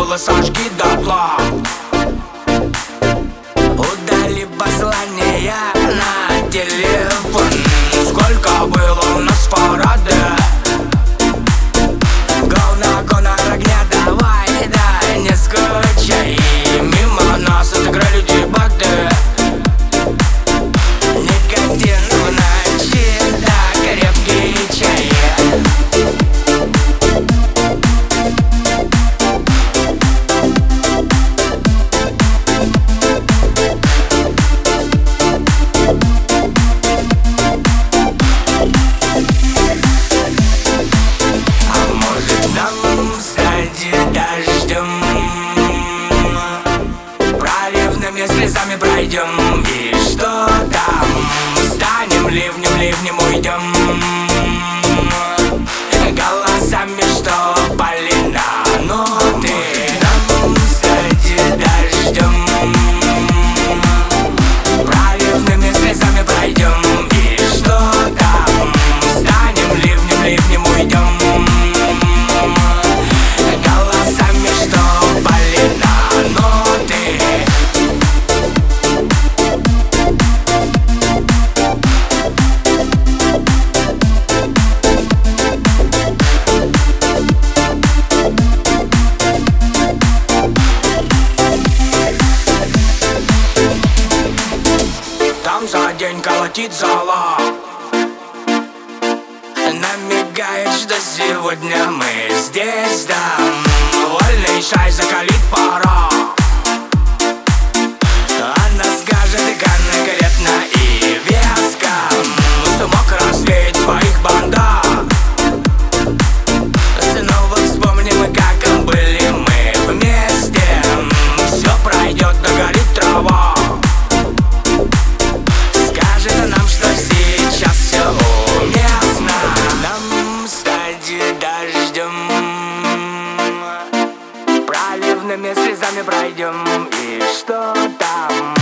было, сожги дотла. Удали послание на телефон. Сколько было у нас парады. Go на конор огня, давай, да, не скучай. Мимо нас отыграли дебаты. Никотин в ночи, да, крепкий чай. Проливными слезами пройдем, и что там? Станем ливнем, ливнем уйдем. Голосами, что пали на ноты. Нам, кстати, дождем. Проливными слезами пройдем, и что там? Станем ливнем, ливнем уйдем. Там за день колотит зала. Намекает, что сегодня мы здесь, да. Вольный шай закалит пора. Она скажет конкретно и веско. Смог развеять своих банда. Снова вспомним, как были мы вместе. Все пройдет, догорит трава. Скажет нам, что сейчас все уместно. Нам стать дождем. Проливными слезами пройдем, и что там?